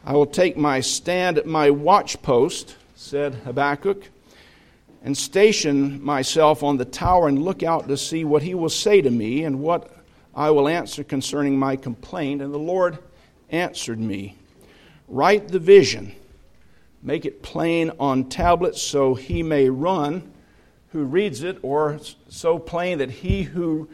I will take my stand at my watchpost, said Habakkuk, and station myself on the tower and look out to see what he will say to me and what I will answer concerning my complaint. And the Lord answered me, write the vision, make it plain on tablets so he may run who reads it, or so plain that he who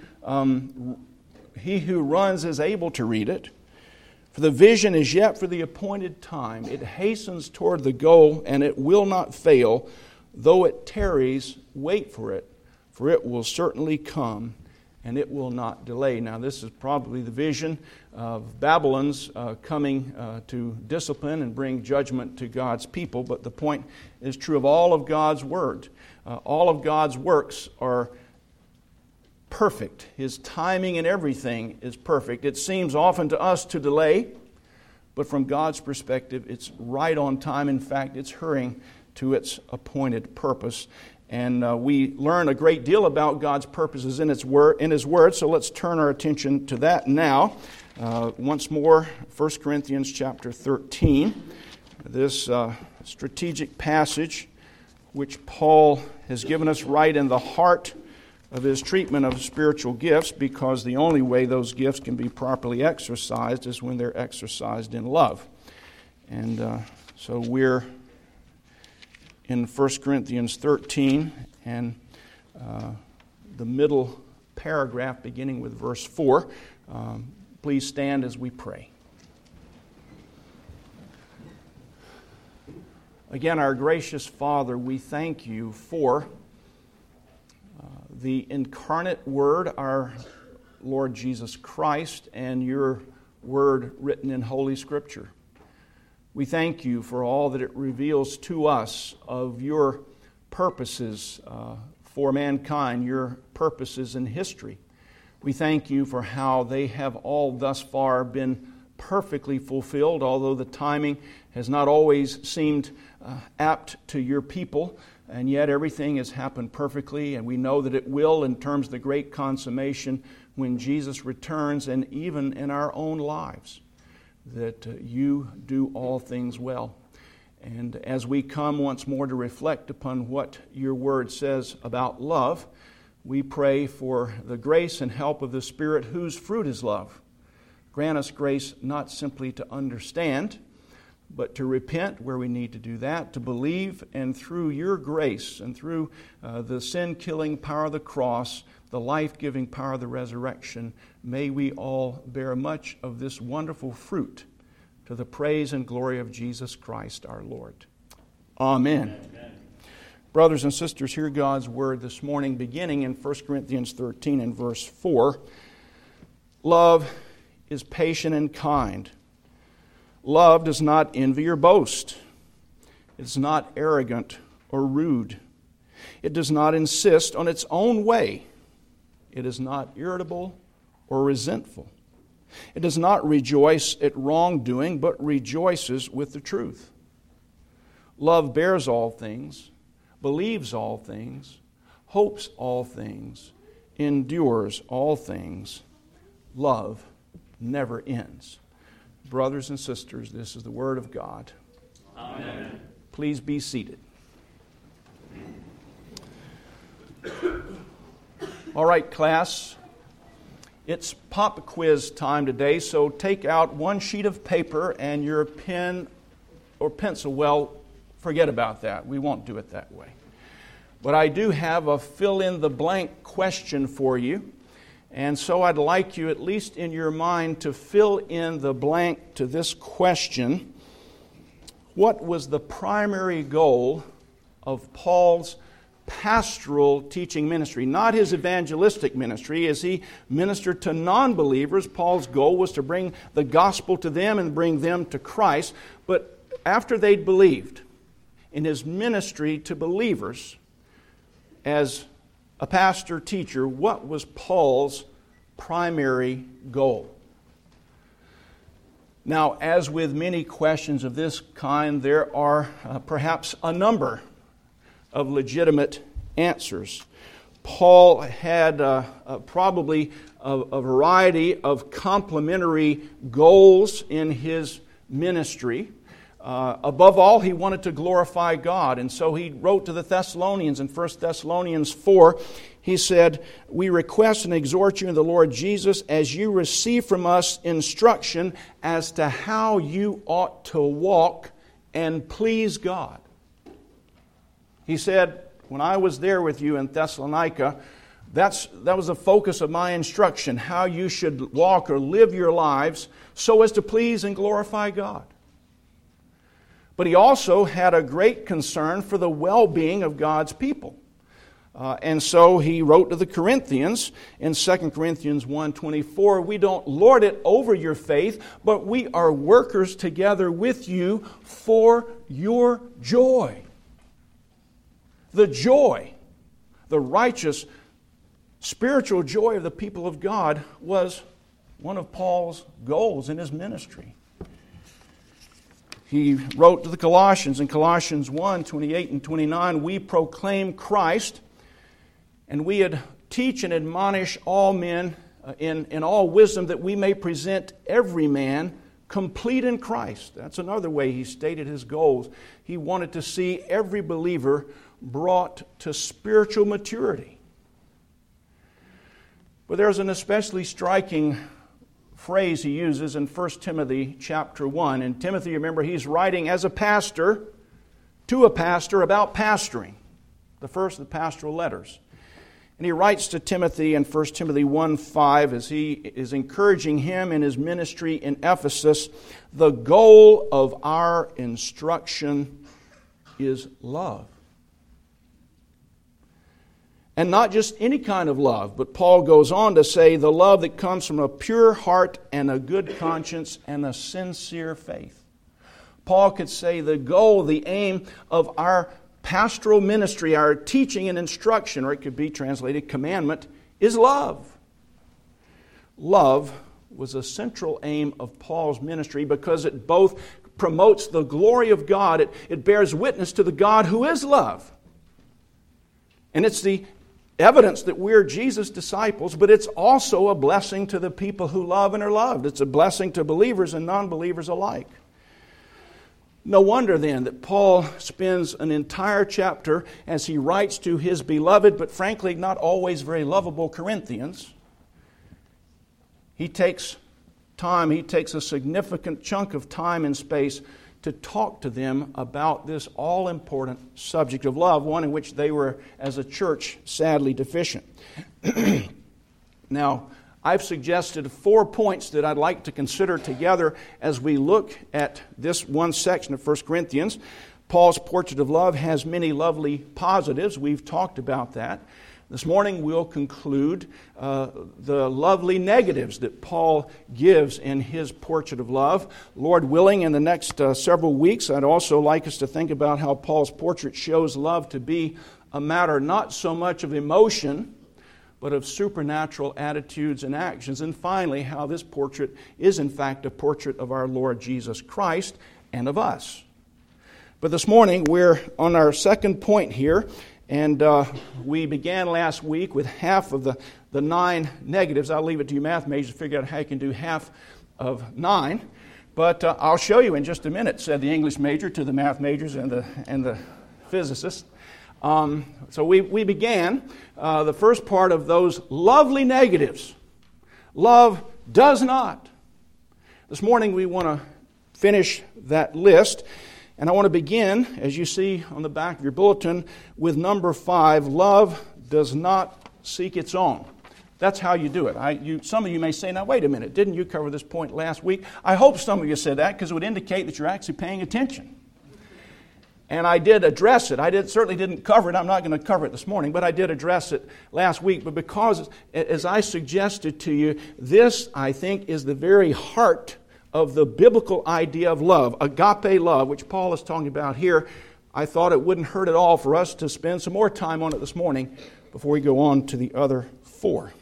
runs is able to read it. For the vision is yet for the appointed time. It hastens toward the goal, and it will not fail. Though it tarries, wait for it will certainly come, and it will not delay. Now, this is probably the vision of Babylon's coming to discipline and bring judgment to God's people, but the point is true of all of God's Word. All of God's works are perfect. His timing and everything is perfect. It seems often to us to delay, but from God's perspective, it's right on time. In fact, it's hurrying to its appointed purpose. And we learn a great deal about God's purposes in His Word, so let's turn our attention to that now. Once more, 1 Corinthians chapter 13, this strategic passage which Paul has given us right in the heart of his treatment of spiritual gifts, because the only way those gifts can be properly exercised is when they're exercised in love. And so we're in 1 Corinthians 13, and the middle paragraph beginning with verse 4. Please stand as we pray. Again, our gracious Father, we thank you for the incarnate Word, our Lord Jesus Christ, and your Word written in Holy Scripture. We thank you for all that it reveals to us of your purposes for mankind, your purposes in history. We thank you for how they have all thus far been perfectly fulfilled, although the timing has not always seemed apt to your people. And yet everything has happened perfectly, and we know that it will in terms of the great consummation when Jesus returns, and even in our own lives, that you do all things well. And as we come once more to reflect upon what your word says about love, we pray for the grace and help of the Spirit whose fruit is love. Grant us grace not simply to understand, but to repent where we need to do that, to believe, and through your grace and through the sin-killing power of the cross, the life-giving power of the resurrection, may we all bear much of this wonderful fruit to the praise and glory of Jesus Christ our Lord. Amen. Amen. Brothers and sisters, hear God's word this morning, beginning in 1 Corinthians 13 and verse 4. Love is patient and kind. Love does not envy or boast. It is not arrogant or rude. It does not insist on its own way. It is not irritable or resentful. It does not rejoice at wrongdoing, but rejoices with the truth. Love bears all things, believes all things, hopes all things, endures all things. Love never ends. Brothers and sisters, this is the Word of God. Amen. Please be seated. All right, class. It's pop quiz time today, so take out one sheet of paper and your pen or pencil. Well, forget about that. We won't do it that way. But I do have a fill-in-the-blank question for you. And so I'd like you, at least in your mind, to fill in the blank to this question. What was the primary goal of Paul's pastoral teaching ministry? Not his evangelistic ministry. As he ministered to non-believers, Paul's goal was to bring the gospel to them and bring them to Christ. But after they'd believed, in his ministry to believers, as a pastor-teacher, what was Paul's primary goal? Now, as with many questions of this kind, there are perhaps a number of legitimate answers. Paul had probably a variety of complementary goals in his ministry. Above all, he wanted to glorify God. And so he wrote to the Thessalonians in 1 Thessalonians 4. He said, "We request and exhort you in the Lord Jesus as you receive from us instruction as to how you ought to walk and please God." He said, when I was there with you in Thessalonica, that was the focus of my instruction, how you should walk or live your lives so as to please and glorify God. But he also had a great concern for the well-being of God's people. And so he wrote to the Corinthians in 2 Corinthians 1:24, "We don't lord it over your faith, but we are workers together with you for your joy." The joy, the righteous, spiritual joy of the people of God was one of Paul's goals in his ministry. He wrote to the Colossians in Colossians 1:28 and 29, "We proclaim Christ, and we teach and admonish all men in all wisdom, that we may present every man complete in Christ." That's another way he stated his goals. He wanted to see every believer brought to spiritual maturity. But there's an especially striking phrase he uses in 1 Timothy chapter 1. And Timothy, remember, he's writing as a pastor to a pastor about pastoring, the first of the pastoral letters. And he writes to Timothy in 1 Timothy 1:5 as he is encouraging him in his ministry in Ephesus, "The goal of our instruction is love." And not just any kind of love, but Paul goes on to say the love that comes from a pure heart and a good conscience and a sincere faith. Paul could say the goal, the aim of our pastoral ministry, our teaching and instruction, or it could be translated commandment, is love. Love was a central aim of Paul's ministry because it both promotes the glory of God, it bears witness to the God who is love. And it's the evidence that we're Jesus' disciples, but it's also a blessing to the people who love and are loved. It's a blessing to believers and non-believers alike. No wonder then that Paul spends an entire chapter as he writes to his beloved, but frankly not always very lovable Corinthians. He takes a significant chunk of time and space to talk to them about this all-important subject of love, one in which they were, as a church, sadly deficient. Now, I've suggested 4 points that I'd like to consider together as we look at this one section of 1 Corinthians. Paul's portrait of love has many lovely positives. We've talked about that. This morning we'll conclude the lovely negatives that Paul gives in his portrait of love. Lord willing, in the next several weeks, I'd also like us to think about how Paul's portrait shows love to be a matter not so much of emotion, but of supernatural attitudes and actions. And finally, how this portrait is in fact a portrait of our Lord Jesus Christ and of us. But this morning we're on our second point here. And we began last week with half of the 9 negatives. I'll leave it to you math majors to figure out how you can do half of 9. But I'll show you in just a minute, said the English major to the math majors and the physicists. So we began the first part of those lovely negatives. Love does not. This morning we want to finish that list. And I want to begin, as you see on the back of your bulletin, with number 5, love does not seek its own. That's how you do it. Some of you may say, now wait a minute, didn't you cover this point last week? I hope some of you said that because it would indicate that you're actually paying attention. And I did address it. Certainly didn't cover it. I'm not going to cover it this morning, but I did address it last week. But because, as I suggested to you, this, I think, is the very heart of the biblical idea of love, agape love, which Paul is talking about here. I thought it wouldn't hurt at all for us to spend some more time on it this morning before we go on to the other 4.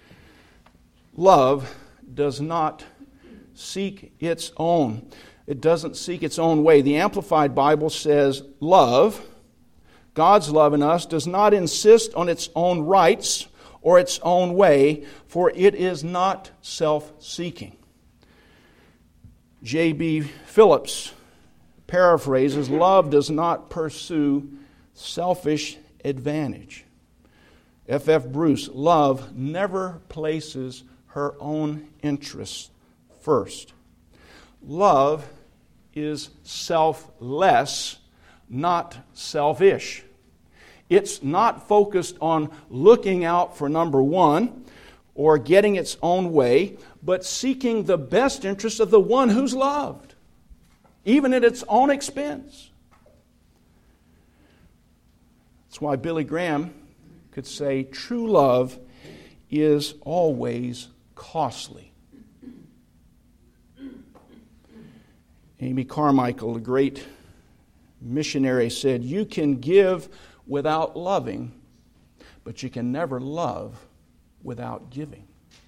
Love does not seek its own. It doesn't seek its own way. The Amplified Bible says, love, God's love in us, does not insist on its own rights or its own way, for it is not self-seeking. J.B. Phillips paraphrases, love does not pursue selfish advantage. F.F. Bruce, love never places her own interests first. Love is selfless, not selfish. It's not focused on looking out for number one or getting its own way, but seeking the best interest of the one who's loved, even at its own expense. That's why Billy Graham could say, true love is always costly. Amy Carmichael, the great missionary, said, you can give without loving, but you can never love without giving.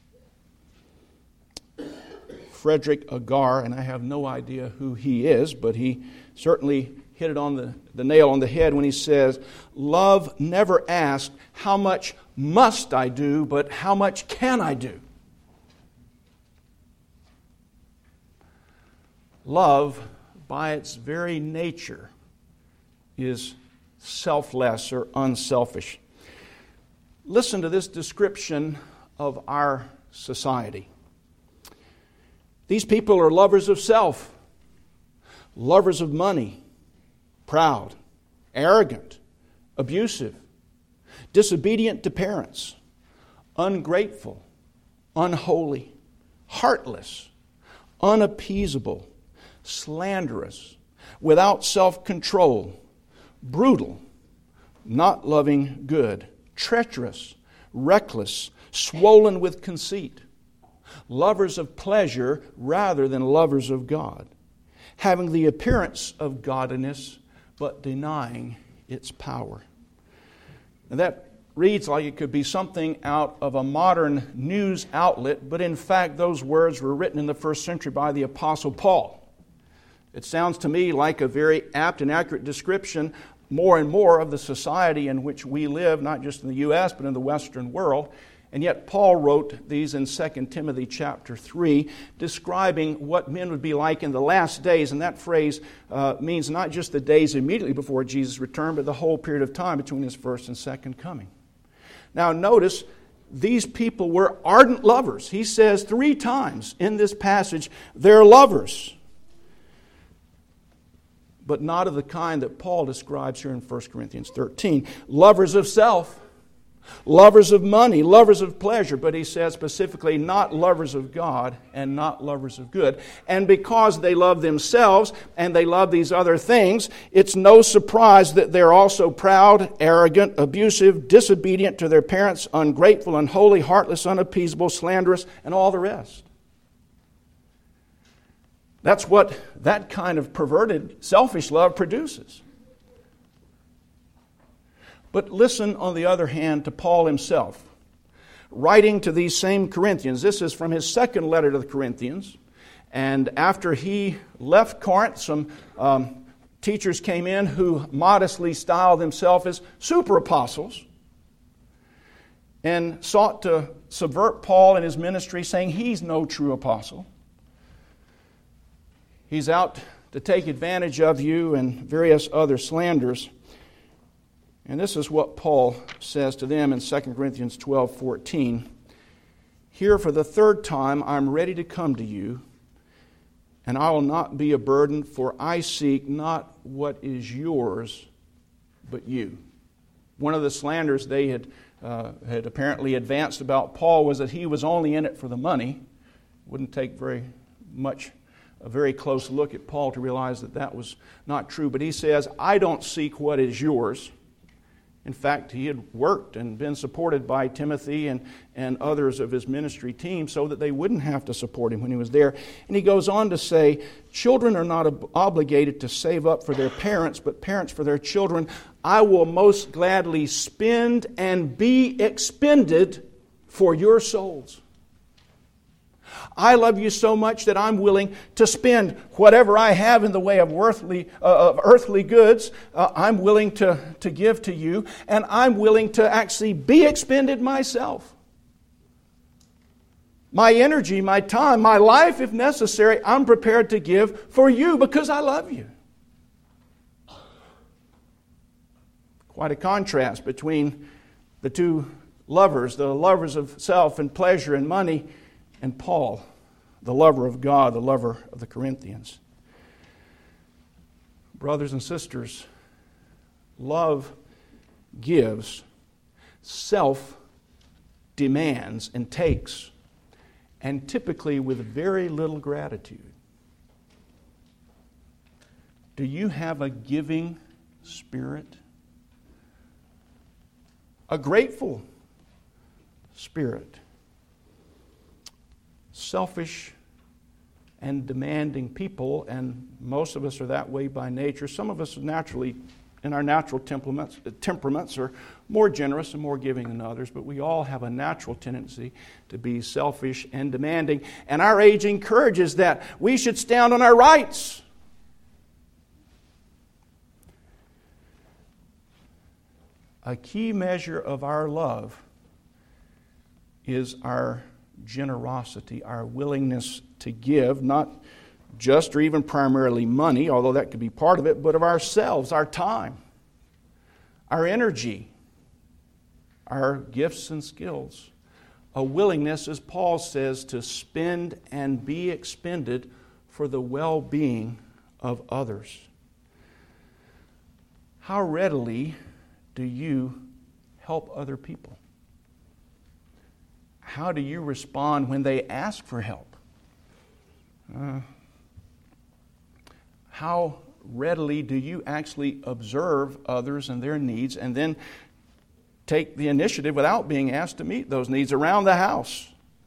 Frederick Agar, and I have no idea who he is, but he certainly hit it on the nail on the head when he says, love never asks, how much must I do, but how much can I do? Love, by its very nature, is selfless or unselfish. Listen to this description of our society. These people are lovers of self, lovers of money, proud, arrogant, abusive, disobedient to parents, ungrateful, unholy, heartless, unappeasable, slanderous, without self-control, brutal, not loving good, treacherous, reckless, swollen with conceit, lovers of pleasure rather than lovers of God, having the appearance of godliness but denying its power. And that reads like it could be something out of a modern news outlet, but in fact those words were written in the first century by the Apostle Paul. It sounds to me like a very apt and accurate description more and more of the society in which we live, not just in the U.S., but in the Western world. And yet Paul wrote these in 2 Timothy chapter 3, describing what men would be like in the last days. And that phrase means not just the days immediately before Jesus' return, but the whole period of time between His first and second coming. Now notice, these people were ardent lovers. He says 3 times in this passage, they're lovers. But not of the kind that Paul describes here in 1 Corinthians 13. Lovers of self, lovers of money, lovers of pleasure. But he says specifically, not lovers of God and not lovers of good. And because they love themselves and they love these other things, it's no surprise that they're also proud, arrogant, abusive, disobedient to their parents, ungrateful, unholy, heartless, unappeasable, slanderous, and all the rest. That's what that kind of perverted, selfish love produces. But listen, on the other hand, to Paul himself. Writing to these same Corinthians, this is from his second letter to the Corinthians. And after he left Corinth, some teachers came in who modestly styled themselves as super apostles and sought to subvert Paul and his ministry, saying he's no true apostle. He's out to take advantage of you, and various other slanders. And this is what Paul says to them in 2 Corinthians 12:14. Here for the third time I'm ready to come to you, and I will not be a burden, for I seek not what is yours, but you. One of the slanders they had apparently advanced about Paul was that he was only in it for the money. Wouldn't take a very close look at Paul to realize that that was not true. But he says, I don't seek what is yours. In fact, he had worked and been supported by Timothy and others of his ministry team so that they wouldn't have to support him when he was there. And he goes on to say, children are not obligated to save up for their parents, but parents for their children. I will most gladly spend and be expended for your souls. I love you so much that I'm willing to spend whatever I have in the way of earthly goods. I'm willing to give to you, and I'm willing to actually be expended myself My energy, my time, my life, if necessary, I'm prepared to give for you because I love you. Quite a contrast between the two lovers, the lovers of self and pleasure and money, and Paul, the lover of God, the lover of the Corinthians. Brothers and sisters, love gives, self demands and takes, and typically with very little gratitude. Do you have a giving spirit? A grateful spirit? Selfish and demanding people, and most of us are that way by nature. Some of us are naturally, in our natural temperaments are more generous and more giving than others, but we all have a natural tendency to be selfish and demanding. And our age encourages that. We should stand on our rights. A key measure of our love is our generosity, our willingness to give, not just or even primarily money, although that could be part of it, but of ourselves, our time, our energy, our gifts and skills. A willingness, as Paul says, to spend and be expended for the well-being of others. How readily do you help other people? How do you respond when they ask for help? How readily do you actually observe others and their needs and then take the initiative without being asked to meet those needs around the house?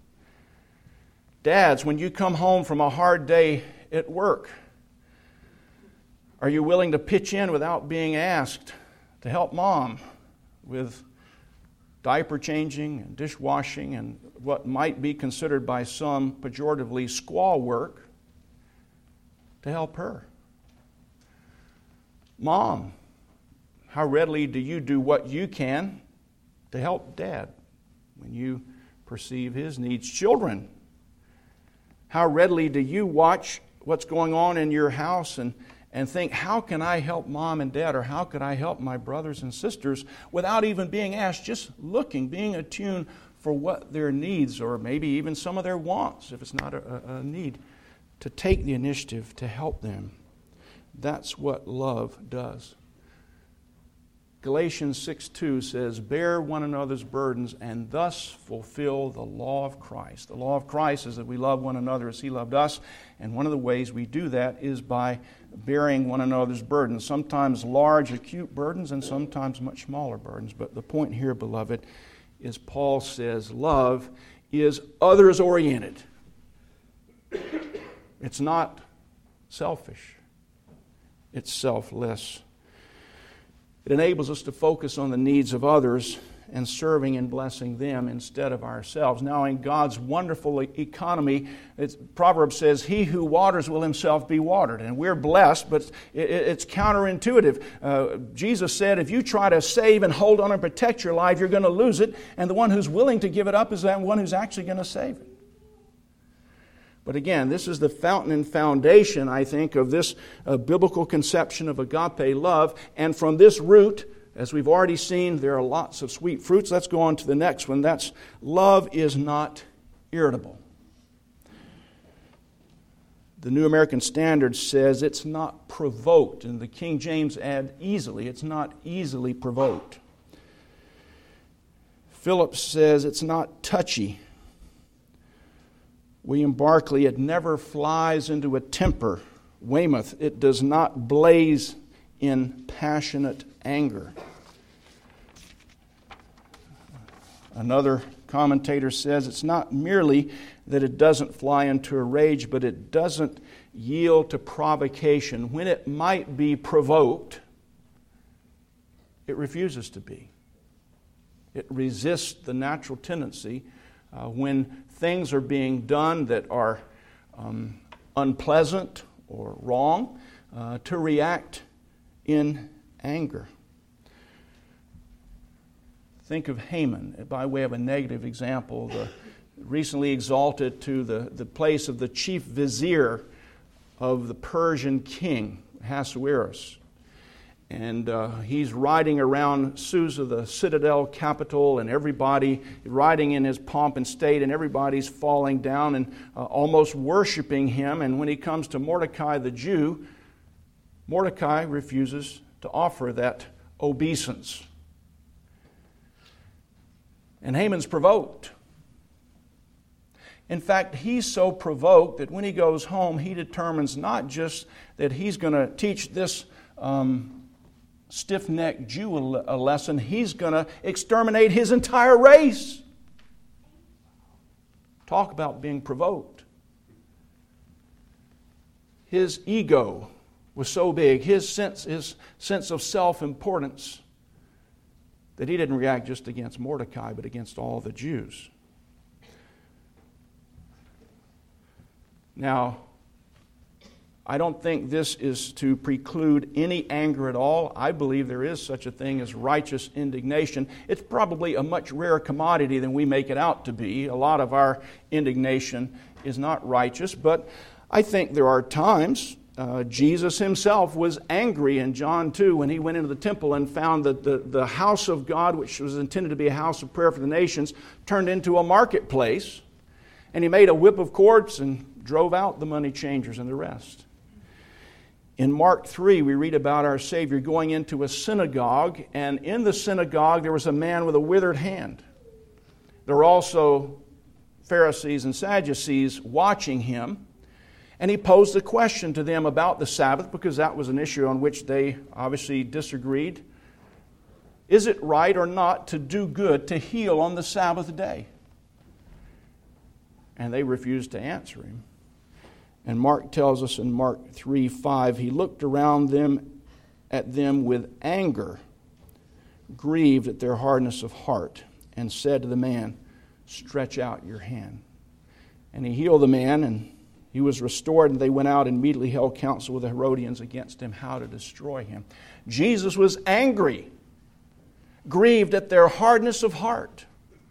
Dads, when you come home from a hard day at work, are you willing to pitch in without being asked to help mom with diaper changing and dishwashing and what might be considered by some pejoratively squaw work to help her? Mom, how readily do you do what you can to help Dad when you perceive his needs? Children, how readily do you watch what's going on in your house and think, how can I help Mom and Dad, or how could I help my brothers and sisters without even being asked, just looking, being attuned for what their needs, or maybe even some of their wants, if it's not a need, to take the initiative to help them. That's what love does. Galatians 6:2 says, bear one another's burdens and thus fulfill the law of Christ. The law of Christ is that we love one another as He loved us, and one of the ways we do that is by bearing one another's burdens, sometimes large, acute burdens, and sometimes much smaller burdens. But the point here, beloved, is Paul says love is others-oriented. It's not selfish. It's selfless. It enables us to focus on the needs of others and serving and blessing them instead of ourselves. Now, in God's wonderful economy, Proverbs says, he who waters will himself be watered. And we're blessed, but it's counterintuitive. Jesus said, if you try to save and hold on and protect your life, you're going to lose it. And the one who's willing to give it up is that one who's actually going to save it. But again, this is the fountain and foundation, I think, of this biblical conception of agape love. And from this root, as we've already seen, there are lots of sweet fruits. Let's go on to the next one. That's love is not irritable. The New American Standard says it's not provoked. And the King James add easily. It's not easily provoked. Phillips says it's not touchy. William Barclay, it never flies into a temper. Weymouth, it does not blaze in passionate anger. Another commentator says it's not merely that it doesn't fly into a rage, but it doesn't yield to provocation. When it might be provoked, it refuses to be. It resists the natural tendency when things are being done that are unpleasant or wrong, to react in anger. Think of Haman by way of a negative example, recently exalted to the place of the chief vizier of the Persian king, Ahasuerus. And he's riding around Susa, the citadel capital, and everybody riding in his pomp and state, and everybody's falling down and almost worshiping him. And when he comes to Mordecai the Jew, Mordecai refuses to offer that obeisance. And Haman's provoked. In fact, he's so provoked that when he goes home, he determines not just that he's going to teach this stiff-necked Jew a lesson, he's going to exterminate his entire race. Talk about being provoked. His ego was so big, his sense of self-importance, that he didn't react just against Mordecai, but against all the Jews. Now, I don't think this is to preclude any anger at all. I believe there is such a thing as righteous indignation. It's probably a much rarer commodity than we make it out to be. A lot of our indignation is not righteous, but I think there are times. Jesus himself was angry in John 2 when he went into the temple and found that the house of God, which was intended to be a house of prayer for the nations, turned into a marketplace. And he made a whip of cords and drove out the money changers and the rest. In Mark 3, we read about our Savior going into a synagogue, and in the synagogue there was a man with a withered hand. There were also Pharisees and Sadducees watching him, and he posed a question to them about the Sabbath, because that was an issue on which they obviously disagreed. Is it right or not to do good, to heal on the Sabbath day? And they refused to answer him. And Mark tells us in Mark 3:5, he looked around at them with anger, grieved at their hardness of heart, and said to the man, "Stretch out your hand." And he healed the man, and he was restored, and they went out and immediately held counsel with the Herodians against him, how to destroy him. Jesus was angry, grieved at their hardness of heart.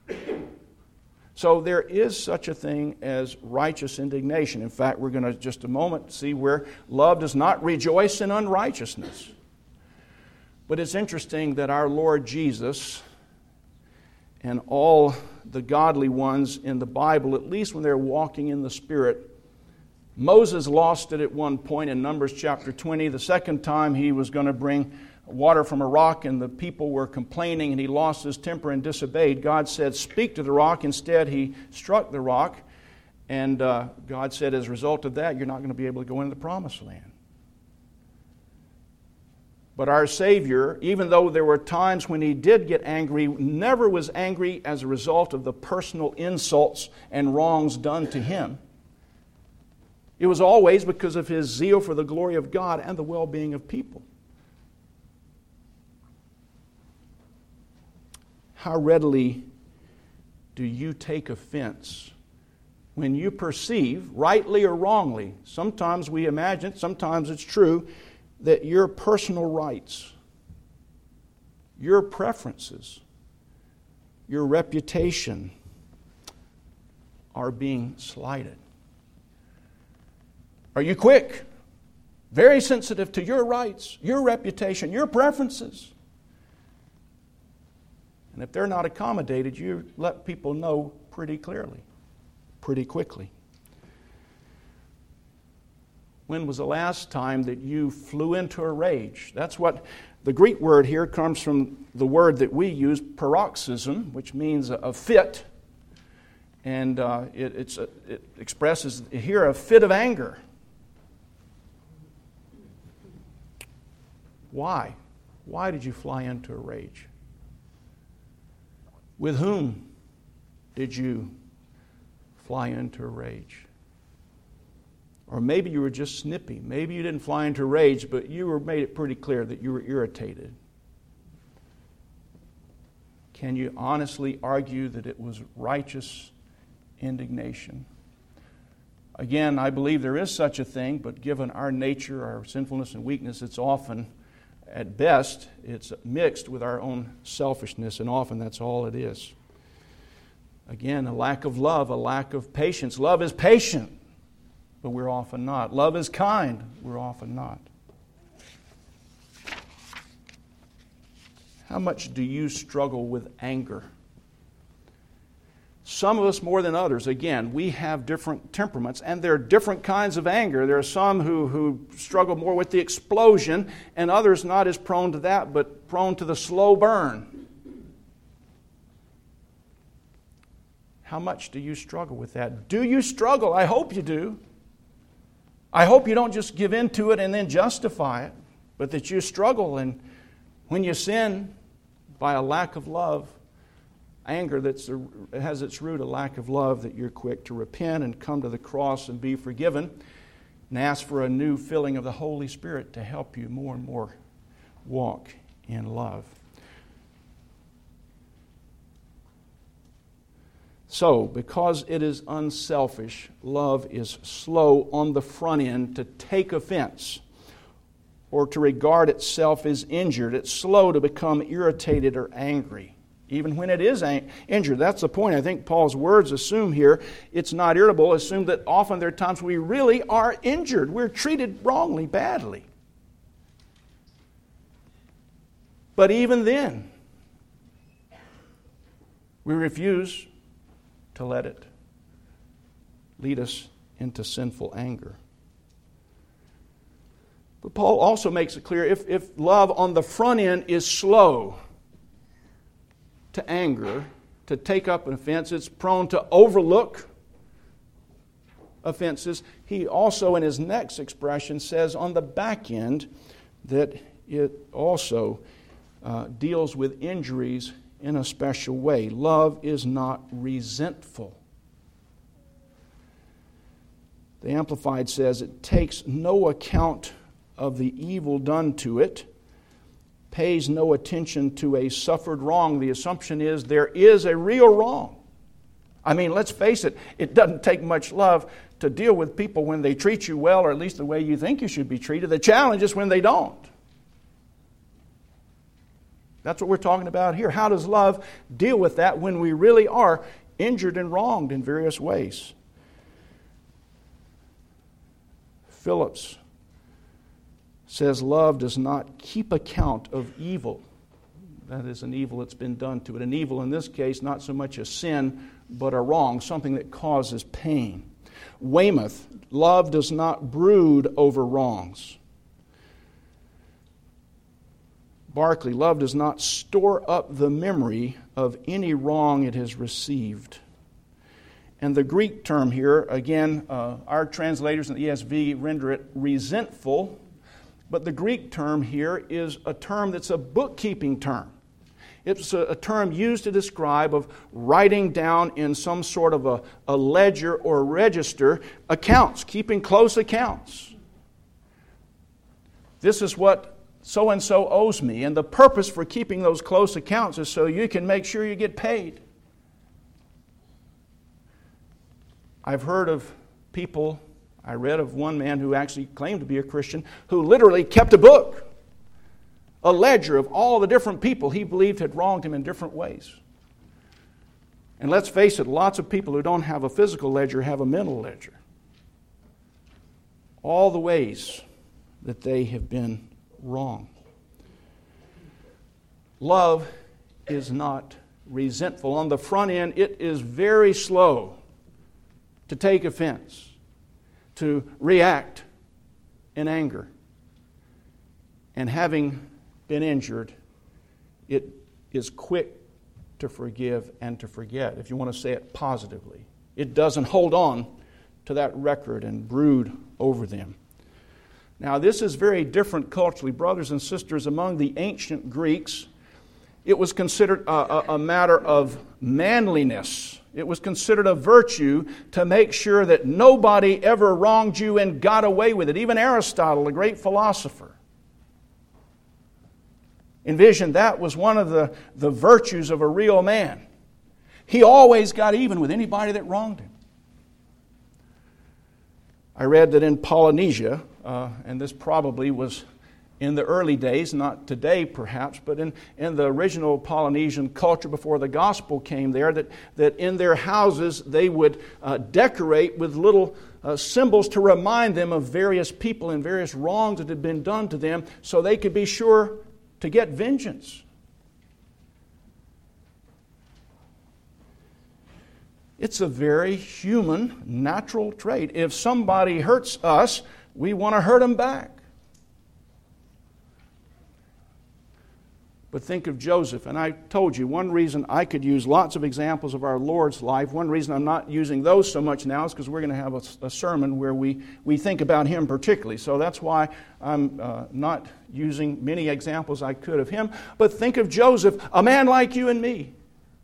So there is such a thing as righteous indignation. In fact, we're going to just a moment see where love does not rejoice in unrighteousness. But it's interesting that our Lord Jesus and all the godly ones in the Bible, at least when they're walking in the Spirit, Moses lost it at one point in Numbers chapter 20. The second time he was going to bring water from a rock, and the people were complaining, and he lost his temper and disobeyed. God said, "Speak to the rock." Instead, he struck the rock, and God said, as a result of that, you're not going to be able to go into the promised land. But our Savior, even though there were times when he did get angry, never was angry as a result of the personal insults and wrongs done to him. It was always because of his zeal for the glory of God and the well-being of people. How readily do you take offense when you perceive, rightly or wrongly, sometimes we imagine, sometimes it's true, that your personal rights, your preferences, your reputation are being slighted? Are you quick, very sensitive to your rights, your reputation, your preferences? And if they're not accommodated, you let people know pretty clearly, pretty quickly. When was the last time that you flew into a rage? That's what the Greek word here comes from the word that we use, paroxysm, which means a fit. And it expresses here a fit of anger. Why? Why did you fly into a rage? With whom did you fly into a rage? Or maybe you were just snippy. Maybe you didn't fly into a rage, but you made it pretty clear that you were irritated. Can you honestly argue that it was righteous indignation? Again, I believe there is such a thing, but given our nature, our sinfulness and weakness, it's often, at best, it's mixed with our own selfishness, and often that's all it is. Again, a lack of love, a lack of patience. Love is patient, but we're often not. Love is kind, we're often not. How much do you struggle with anger? Some of us more than others. Again, we have different temperaments, and there are different kinds of anger. There are some who struggle more with the explosion, and others not as prone to that, but prone to the slow burn. How much do you struggle with that? Do you struggle? I hope you do. I hope you don't just give in to it and then justify it, but that you struggle, and when you sin by a lack of love, anger that has its root a lack of love, that you're quick to repent and come to the cross and be forgiven and ask for a new filling of the Holy Spirit to help you more and more walk in love. So, because it is unselfish, love is slow on the front end to take offense or to regard itself as injured. It's slow to become irritated or angry, even when it is injured. That's the point. I think Paul's words assume here it's not irritable. Assume that often there are times we really are injured. We're treated wrongly, badly. But even then, we refuse to let it lead us into sinful anger. But Paul also makes it clear if love on the front end is slow to anger, to take up an offense, it's prone to overlook offenses. He also, in his next expression, says on the back end that it also deals with injuries in a special way. Love is not resentful. The Amplified says it takes no account of the evil done to it, pays no attention to a suffered wrong. The assumption is there is a real wrong. I mean, let's face it, it doesn't take much love to deal with people when they treat you well, or at least the way you think you should be treated. The challenge is when they don't. That's what we're talking about here. How does love deal with that when we really are injured and wronged in various ways? Phillips says love does not keep account of evil. That is an evil that's been done to it. An evil in this case, not so much a sin, but a wrong, something that causes pain. Weymouth, love does not brood over wrongs. Barclay, love does not store up the memory of any wrong it has received. And the Greek term here, again, our translators in the ESV render it resentful, but the Greek term here is a term that's a bookkeeping term. It's a term used to describe of writing down in some sort of a ledger or register accounts, keeping close accounts. This is what so-and-so owes me. And the purpose for keeping those close accounts is so you can make sure you get paid. I've heard of people, I read of one man who actually claimed to be a Christian, who literally kept a book, a ledger of all the different people he believed had wronged him in different ways. And let's face it, lots of people who don't have a physical ledger have a mental ledger. All the ways that they have been wrong. Love is not resentful. On the front end, it is very slow to take offense, to react in anger. And having been injured, it is quick to forgive and to forget, if you want to say it positively. It doesn't hold on to that record and brood over them. Now, this is very different culturally. Brothers and sisters, among the ancient Greeks, it was considered a matter of manliness. It was considered a virtue to make sure that nobody ever wronged you and got away with it. Even Aristotle, the great philosopher, envisioned that was one of the virtues of a real man. He always got even with anybody that wronged him. I read that in Polynesia, and this probably was in the early days, not today perhaps, but in the original Polynesian culture before the gospel came there, that in their houses they would decorate with little symbols to remind them of various people and various wrongs that had been done to them so they could be sure to get vengeance. It's a very human, natural trait. If somebody hurts us, we want to hurt them back. But think of Joseph, and I told you one reason I could use lots of examples of our Lord's life. One reason I'm not using those so much now is because we're going to have a sermon where we think about him particularly. So that's why I'm not using many examples I could of him. But think of Joseph, a man like you and me,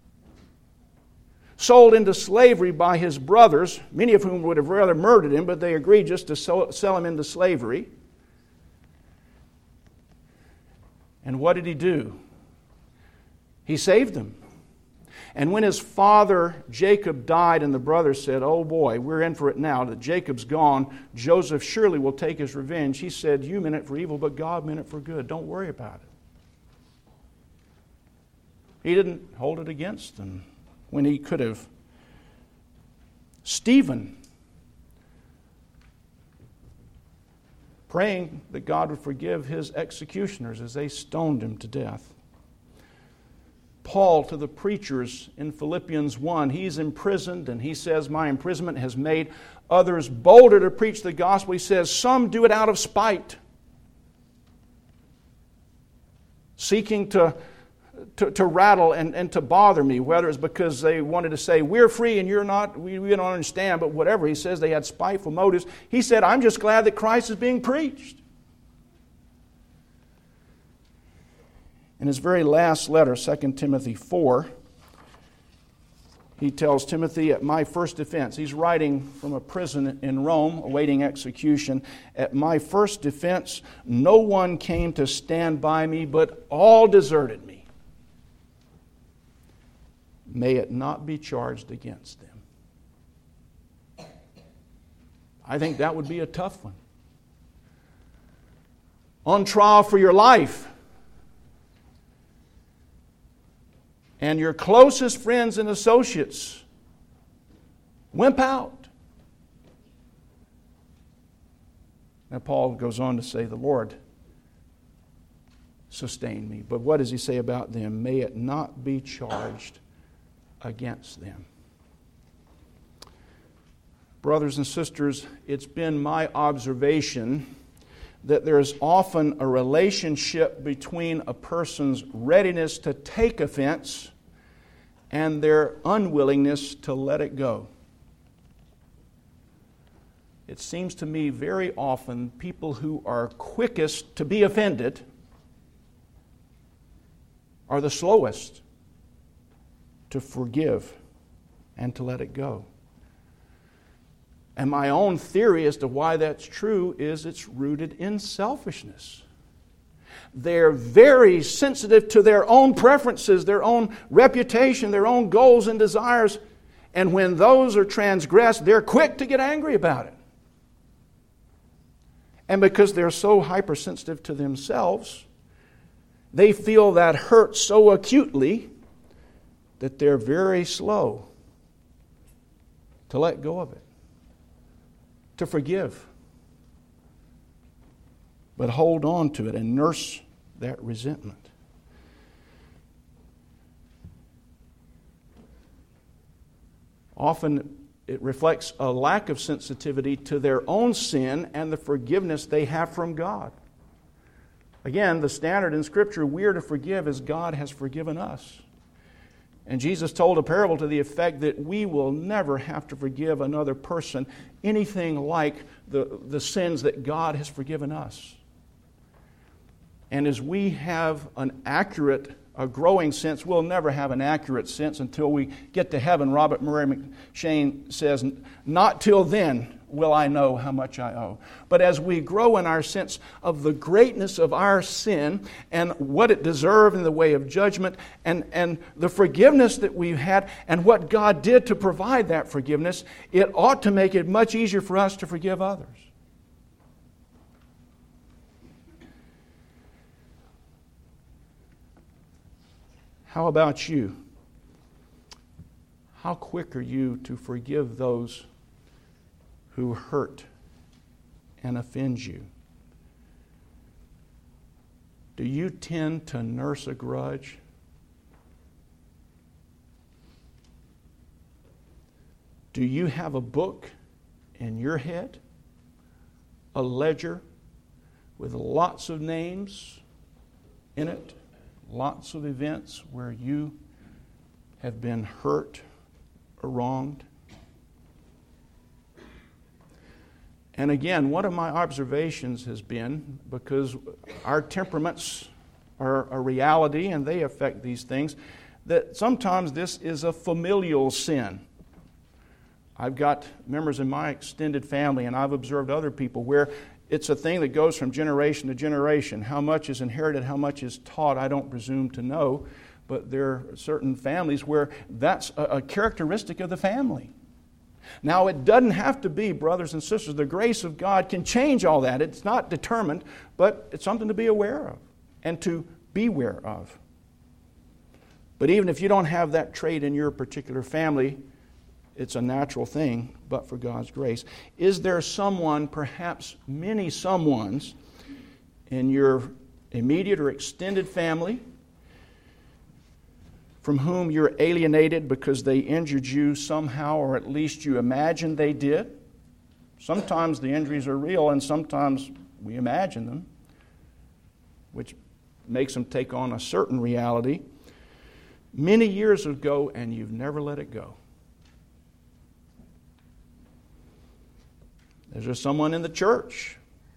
sold into slavery by his brothers, many of whom would have rather murdered him, but they agreed just to sell him into slavery. And what did he do? He saved them. And when his father Jacob died and the brothers said, "Oh boy, we're in for it now, that Jacob's gone, Joseph surely will take his revenge," he said, "You meant it for evil, but God meant it for good. Don't worry about it." He didn't hold it against them when he could have. Stephen, praying that God would forgive his executioners as they stoned him to death. Paul to the preachers in Philippians 1, he's imprisoned and he says, "My imprisonment has made others bolder to preach the gospel." He says, "Some do it out of spite, seeking to rattle and to bother me, whether it's because they wanted to say, 'We're free and you're not, we don't understand,' but whatever." He says they had spiteful motives. He said, "I'm just glad that Christ is being preached." In his very last letter, 2 Timothy 4, he tells Timothy, "At my first defense," he's writing from a prison in Rome, awaiting execution, "At my first defense, no one came to stand by me, but all deserted me. May it not be charged against them." I think that would be a tough one. On trial for your life, and your closest friends and associates wimp out. Now Paul goes on to say, "The Lord sustained me." But what does he say about them? May it not be charged against them. Brothers and sisters, it's been my observation that there is often a relationship between a person's readiness to take offense and their unwillingness to let it go. It seems to me very often people who are quickest to be offended are the slowest to forgive and to let it go. And my own theory as to why that's true is it's rooted in selfishness. They're very sensitive to their own preferences, their own reputation, their own goals and desires. And when those are transgressed, they're quick to get angry about it. And because they're so hypersensitive to themselves, they feel that hurt so acutely that they're very slow to let go of it, to forgive, but hold on to it and nurse that resentment. Often it reflects a lack of sensitivity to their own sin and the forgiveness they have from God. Again, the standard in Scripture, we are to forgive as God has forgiven us. And Jesus told a parable to the effect that we will never have to forgive another person anything like the sins that God has forgiven us. And as we have a growing sense, we'll never have an accurate sense until we get to heaven. Robert Murray McCheyne says, "Not till then will I know how much I owe." But as we grow in our sense of the greatness of our sin and what it deserved in the way of judgment and the forgiveness that we've had and what God did to provide that forgiveness, it ought to make it much easier for us to forgive others. How about you? How quick are you to forgive those who hurt and offend you? Do you tend to nurse a grudge? Do you have a book in your head, a ledger with lots of names in it, lots of events where you have been hurt or wronged? And again, one of my observations has been, because our temperaments are a reality and they affect these things, that sometimes this is a familial sin. I've got members in my extended family, and I've observed other people where it's a thing that goes from generation to generation. How much is inherited, how much is taught, I don't presume to know, but there are certain families where that's a characteristic of the family. Now, it doesn't have to be, brothers and sisters. The grace of God can change all that. It's not determined, but it's something to be aware of and to beware of. But even if you don't have that trait in your particular family, it's a natural thing, but for God's grace. Is there someone, perhaps many someones, in your immediate or extended family from whom you're alienated because they injured you somehow, or at least you imagine they did? Sometimes the injuries are real, and sometimes we imagine them, which makes them take on a certain reality. Many years ago, and you've never let it go. Is there someone in the church?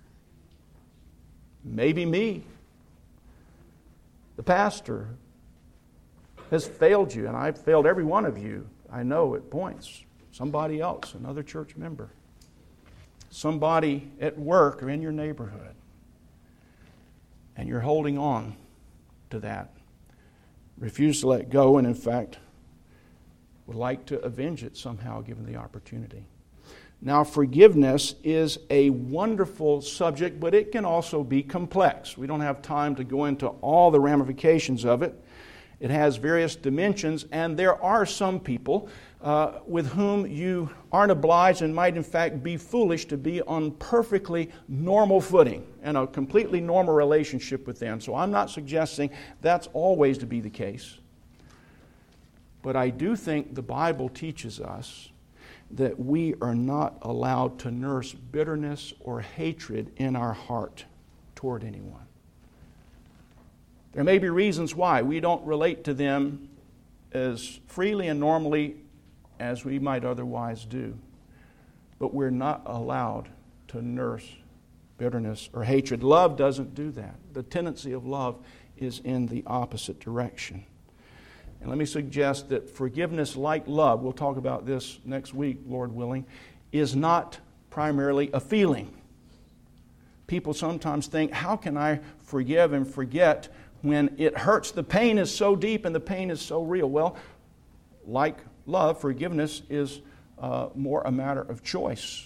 Maybe me. The pastor has failed you, and I've failed every one of you, I know, at points. Somebody else, another church member. Somebody at work or in your neighborhood. And you're holding on to that. Refuse to let go, and in fact, would like to avenge it somehow given the opportunity. Now, forgiveness is a wonderful subject, but it can also be complex. We don't have time to go into all the ramifications of it. It has various dimensions, and there are some people with whom you aren't obliged and might in fact be foolish to be on perfectly normal footing and a completely normal relationship with them. So I'm not suggesting that's always to be the case. But I do think the Bible teaches us that we are not allowed to nurse bitterness or hatred in our heart toward anyone. There may be reasons why we don't relate to them as freely and normally as we might otherwise do. But we're not allowed to nurse bitterness or hatred. Love doesn't do that. The tendency of love is in the opposite direction. And let me suggest that forgiveness, like love, we'll talk about this next week, Lord willing, is not primarily a feeling. People sometimes think, how can I forgive and forget when it hurts? The pain is so deep and the pain is so real. Well, like love, forgiveness is more a matter of choice.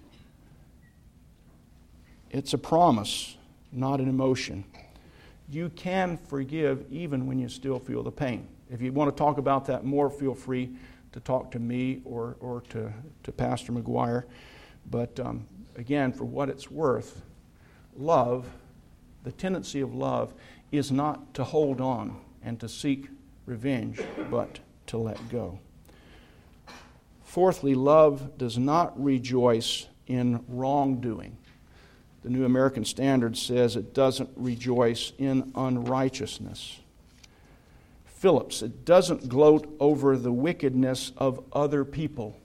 It's a promise, not an emotion. You can forgive even when you still feel the pain. If you want to talk about that more, feel free to talk to me or to Pastor McGuire. But again, for what it's worth, love, the tendency of love, is not to hold on and to seek revenge, but to let go. Fourthly, love does not rejoice in wrongdoing. The New American Standard says it doesn't rejoice in unrighteousness. Phillips, it doesn't gloat over the wickedness of other people.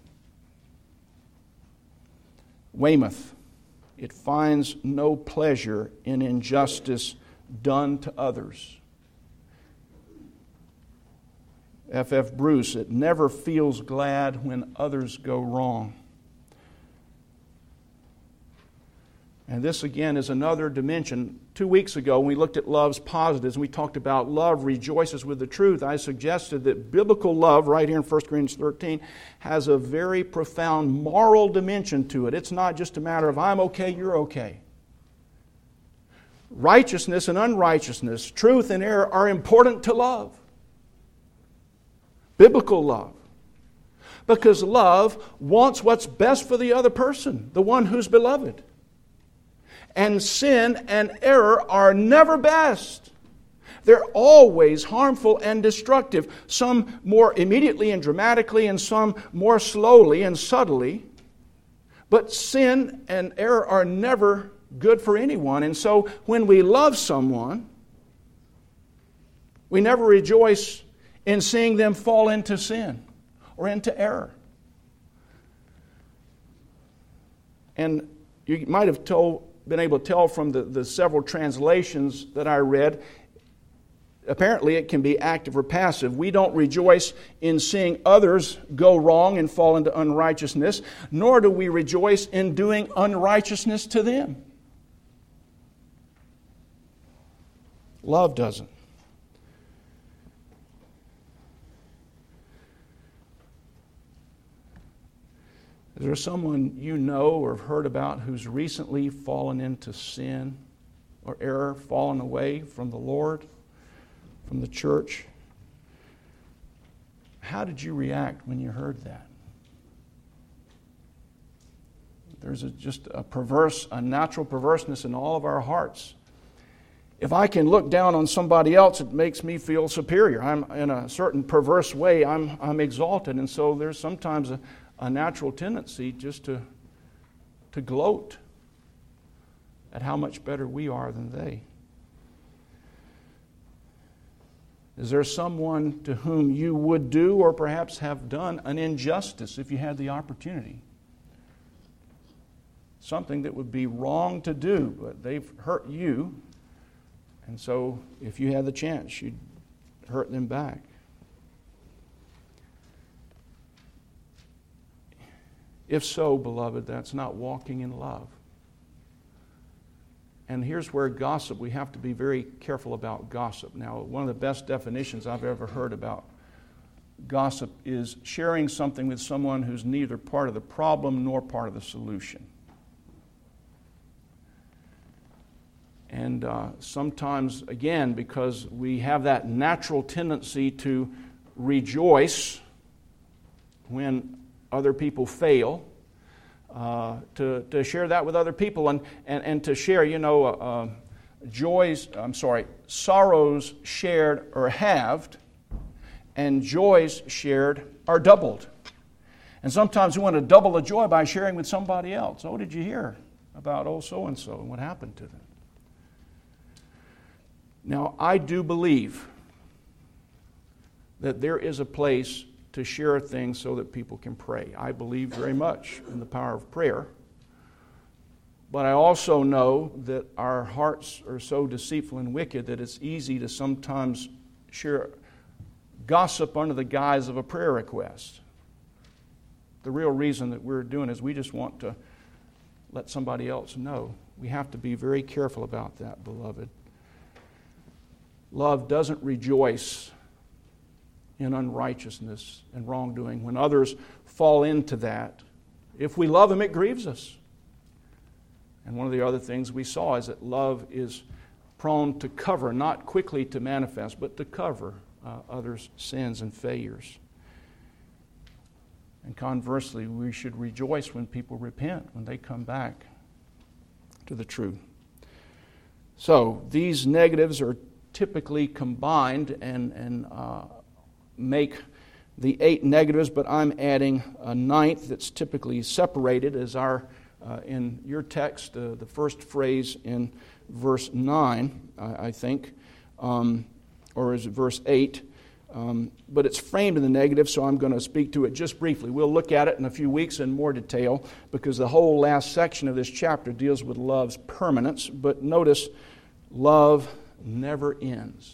Weymouth, it finds no pleasure in injustice done to others. F.F. Bruce, it never feels glad when others go wrong. And this again is another dimension. 2 weeks ago, when we looked at love's positives, and we talked about love rejoices with the truth, I suggested that biblical love, right here in 1 Corinthians 13, has a very profound moral dimension to it. It's not just a matter of I'm okay, you're okay. Righteousness and unrighteousness, truth and error are important to love. Biblical love. Because love wants what's best for the other person, the one who's beloved. And sin and error are never best. They're always harmful and destructive, some more immediately and dramatically, and some more slowly and subtly. But sin and error are never good for anyone. And so when we love someone, we never rejoice in seeing them fall into sin or into error. And you might have been able to tell from the several translations that I read, apparently it can be active or passive. We don't rejoice in seeing others go wrong and fall into unrighteousness, nor do we rejoice in doing unrighteousness to them. Love doesn't. Is there someone you know or have heard about who's recently fallen into sin or error, fallen away from the Lord, from the church? How did you react when you heard that? There's just a natural perverseness in all of our hearts. If I can look down on somebody else, it makes me feel superior. I'm in a certain perverse way, I'm exalted. And so there's sometimes a natural tendency just to gloat at how much better we are than they. Is there someone to whom you would do or perhaps have done an injustice if you had the opportunity? Something that would be wrong to do, but they've hurt you, and so if you had the chance, you'd hurt them back. If so, beloved, that's not walking in love. And here's where gossip, we have to be very careful about gossip. Now, one of the best definitions I've ever heard about gossip is sharing something with someone who's neither part of the problem nor part of the solution. And sometimes, again, because we have that natural tendency to rejoice when other people fail, to share that with other people and to share, sorrows shared are halved and joys shared are doubled. And sometimes we want to double the joy by sharing with somebody else. Oh, did you hear about old so-and-so and what happened to them? Now, I do believe that there is a place to share things so that people can pray. I believe very much in the power of prayer. But I also know that our hearts are so deceitful and wicked that it's easy to sometimes share gossip under the guise of a prayer request. The real reason that we're doing is we just want to let somebody else know. We have to be very careful about that, beloved. Love doesn't rejoice in unrighteousness and wrongdoing. When others fall into that, if we love them, it grieves us. And one of the other things we saw is that love is prone to cover, not quickly to manifest, but to cover others' sins and failures. And conversely, we should rejoice when people repent, when they come back to the truth. So, these negatives are typically combined and make the 8 negatives, but I'm adding a 9th that's typically separated as in your text, the first phrase in verse 9, I think, or is it verse 8? But it's framed in the negative, so I'm going to speak to it just briefly. We'll look at it in a few weeks in more detail because the whole last section of this chapter deals with love's permanence. But notice, love never ends.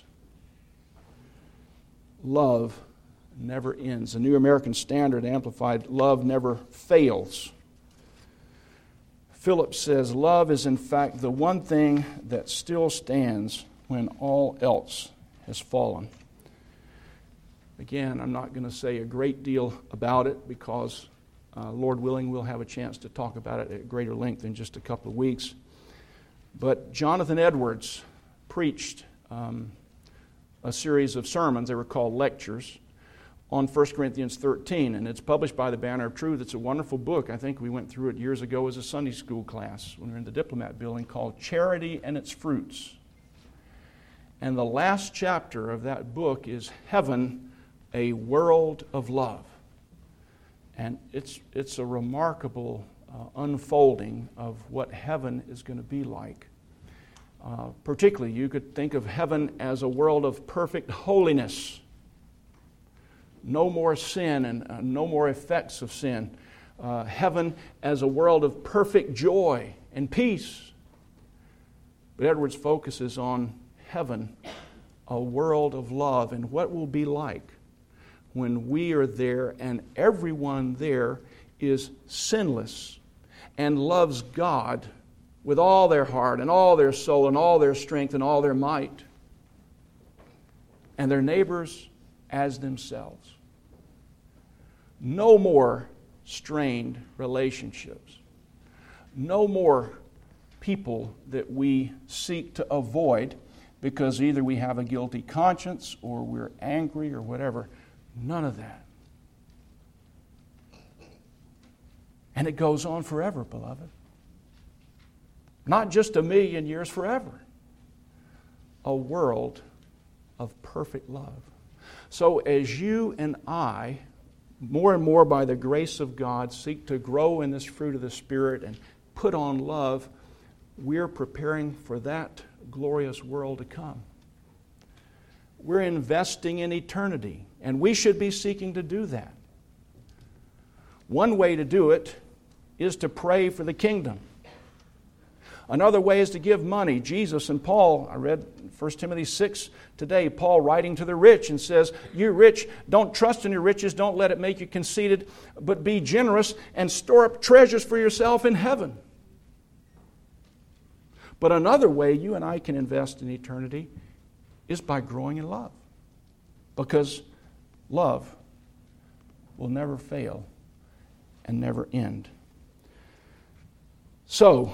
Love never ends. The New American Standard Amplified, love never fails. Phillips says, love is in fact the one thing that still stands when all else has fallen. Again, I'm not going to say a great deal about it because, Lord willing, we'll have a chance to talk about it at greater length in just a couple of weeks. But Jonathan Edwards preached a series of sermons. They were called lectures on 1 Corinthians 13, and it's published by the Banner of Truth. It's a wonderful book. I think we went through it years ago as a Sunday school class when we were in the Diplomat Building, called Charity and Its Fruits. And the last chapter of that book is Heaven, a World of Love. And it's a remarkable unfolding of what heaven is going to be like. Particularly, you could think of heaven as a world of perfect holiness. No more sin and no more effects of sin. Heaven as a world of perfect joy and peace. But Edwards focuses on heaven, a world of love, and what will be like when we are there and everyone there is sinless and loves God with all their heart and all their soul and all their strength and all their might, and their neighbors as themselves. No more strained relationships. No more people that we seek to avoid because either we have a guilty conscience or we're angry or whatever. None of that. And it goes on forever, beloved. Not just 1,000,000 years, forever. A world of perfect love. So as you and I, more and more by the grace of God, seek to grow in this fruit of the Spirit and put on love, we're preparing for that glorious world to come. We're investing in eternity, and we should be seeking to do that. One way to do it is to pray for the kingdom. Another way is to give money. Jesus and Paul, I read 1 Timothy 6 today, Paul writing to the rich and says, you rich, don't trust in your riches, don't let it make you conceited, but be generous and store up treasures for yourself in heaven. But another way you and I can invest in eternity is by growing in love. Because love will never fail and never end. So,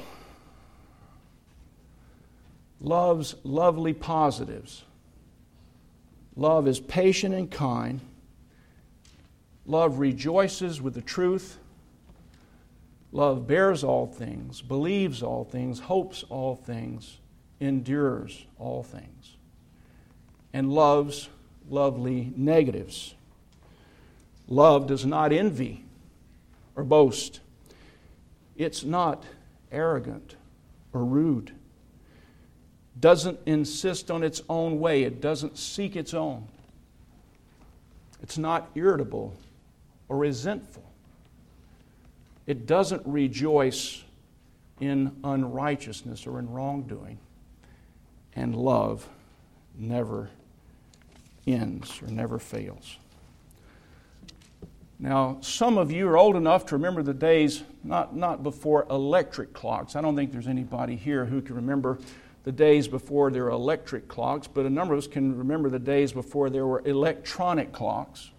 love's lovely positives. Love is patient and kind. Love rejoices with the truth. Love bears all things, believes all things, hopes all things, endures all things. And love's lovely negatives. Love does not envy or boast. It's not arrogant or rude. Doesn't insist on its own way. It doesn't seek its own. It's not irritable or resentful. It doesn't rejoice in unrighteousness or in wrongdoing. And love never ends or never fails. Now, some of you are old enough to remember the days, not before electric clocks. I don't think there's anybody here who can remember the days before there were electric clocks, but a number of us can remember the days before there were electronic clocks.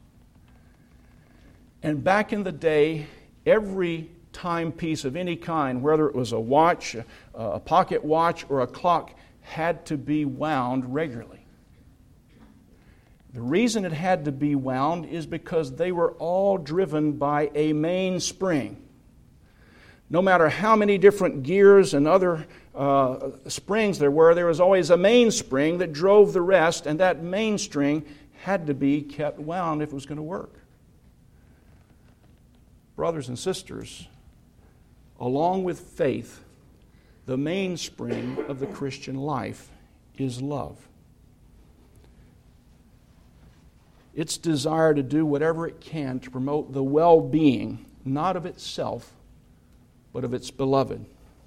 And back in the day, every timepiece of any kind, whether it was a watch, a pocket watch, or a clock, had to be wound regularly. The reason it had to be wound is because they were all driven by a mainspring. No matter how many different gears and other springs there was always a mainspring that drove the rest, and that mainspring had to be kept wound if it was going to work. Brothers and sisters, along with faith, the mainspring of the Christian life is love. Its desire to do whatever it can to promote the well-being, not of itself, but of its beloved.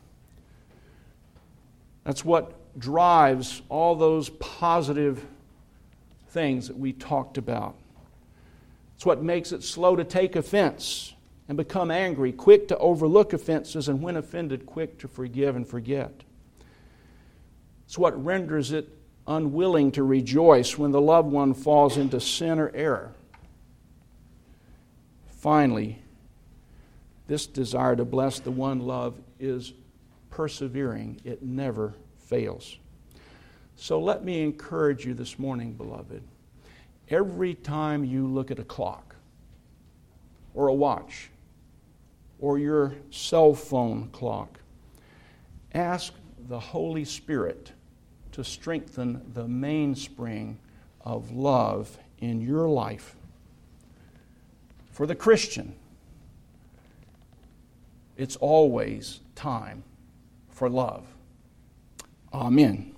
That's what drives all those positive things that we talked about. It's what makes it slow to take offense and become angry, quick to overlook offenses, and when offended, quick to forgive and forget. It's what renders it unwilling to rejoice when the loved one falls into sin or error. Finally, this desire to bless the one loved is persevering. It never fails. So let me encourage you this morning, beloved. every time you look at a clock or a watch or your cell phone clock, ask the Holy Spirit to strengthen the mainspring of love in your life. For the Christian, it's always time for love. Amen.